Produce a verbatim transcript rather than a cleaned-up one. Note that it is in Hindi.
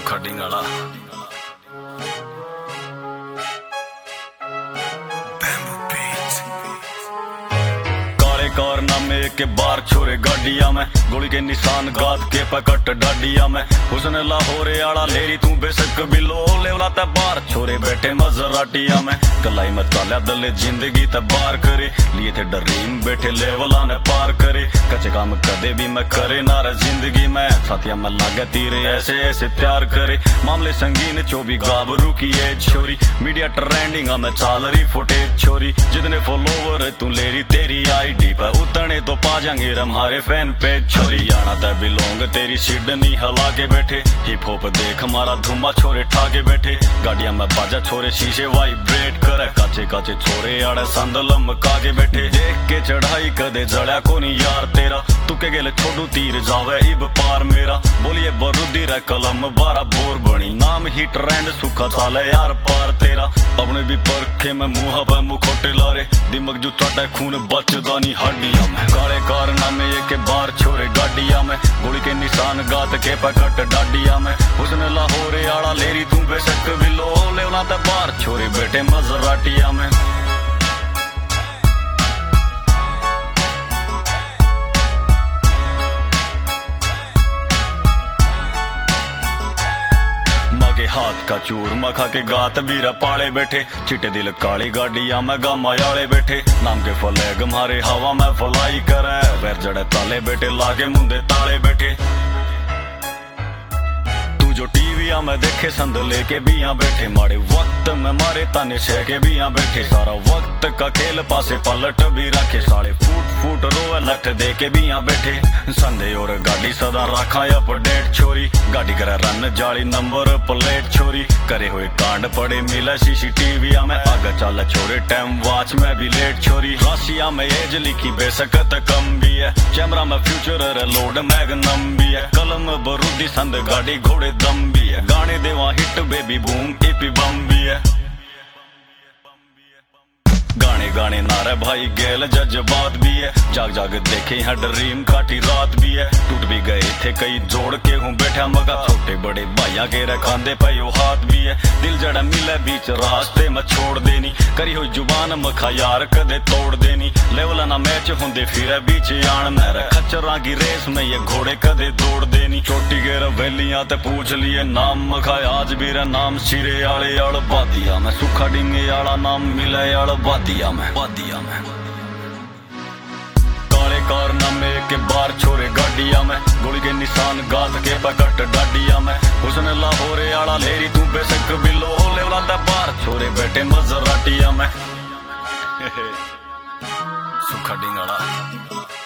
सुखा डिंगाला कारनामे के बार छोरे गाडिया में गोली के निशान गाद के पकट डाडिया में हुसन लाहौरे आला लेरी तू बेशक बिलो लेवला ते बार छोरे बैठे मजराटिया में कलाई में ताल्या दले जिंदगी ते बार करे लिए थे डरीम बैठे लेवला ने पार करे कच्चे काम कदे भी मैं करे ना रे जिंदगी में साथिया में लागे तीरे ऐसे ऐसे प्यार करे मामले संगीन चौबी गाबरू की ये छोरी मीडिया ट्रेंडिंग में चाल रही फुटेज छोरी जितने फॉलोवर तू लेरी तेरी आईडी पर उतने तो पा जाएंगे हमारे फैन पेज छोरी आना ते बिलोंग तेरी सिडनी हला के बैठे हिप हॉप देख हमारा धुमा छोरे ठाके बैठे गाड़िया में बाजा छोरे शीशे वाइब्रेट करे काचे काचे छोरे आड़े संदलम कागे बैठे देख के चढ़ाई कदे जड़ा को नहीं यार तेरा तू के गेले छोड़ू तीर जावे इब पार मेरा बोलिए बरूदी रे कलम बारा बोर बनी नाम ही ट्रेंड सुखा चाले यार पार तेरा अपने भी परखे में मुंह पे मुखोटे लारे दिमाग जो टाटा खून बचदा नहीं हड्डियां में काले कारनामे के बार छोरे गाडिया में गोली के निशान गात के पकट डाडिया में उसने लाहौरे आला लेरी तू बेशक बिलो लेवला ते बार छोरे बैठे मजराटिया में हाथ का चूर मखा के गात बीरा पाले बैठे चिट्टे दिल काली गाडिया में गामा याले बैठे नाम के फलैग मारे हवा में फलाई करे वैर जड़े ताले बैठे लागे मुंदे ताले बैठे तू जो टीविया में देखे संद लेके भी यहाँ बैठे मारे वक्त में मारे ताने छह के भी यहाँ बैठे सारा वक्त का खेल पासे पलट भी रखे साले फूट फूट रोए लठ दे के भी यहाँ बैठे संदे और गाड़ी सदा रखा अपडेट छोरी गाड़ी करे रन जाली नंबर प्लेट छोरी करे हुए कांड पड़े मिला सीसीटीवी में आगे चल छोरे टाइम वॉच में भी लेट छोरी राशिया में एज लिखी बेसकत कम भी है कैमरा में फ्यूचर लोड मैगनम भी है कलम बरूदी संद गाड़ी घोड़े दम भी है गाने Deva hit baby boom EP bomb भी है गाने गाने नारे भाई गेल जज्बात भी है जाग जाग देखे यहाँ ड्रीम काटी रात भी है टूट भी गए थे कई जोड़ के हूँ बैठा मगा छोटे बड़े भाइया के रखांदे पयो हाथ भी है दिल जड़ा मिले बीच रास्ते में छोड़ देनी करी हुई जुबान मखा यार कदे तोड़ देनी लेवल ना मैच होंदे फिर बीच आन मेरे खच्चरा की रेस में ये घोड़े कदे दौड़ देनी चोटी के रवेलियां ते पूछ लिए नाम मखा आज भी रे नाम सिरे आले आड़ बादिया में सुखा डिंगे आला नाम मिले आड़ बादिया में बादिया में काले कारनामे के बार छोरे गाडिया में गोली के निशान गात के पकट डाडिया में हुसन लाहौरे आला लेरी तू बेशक बिलो लेवला ते बार छोरे बैठे मजराटिया में सुखा डिंगाला।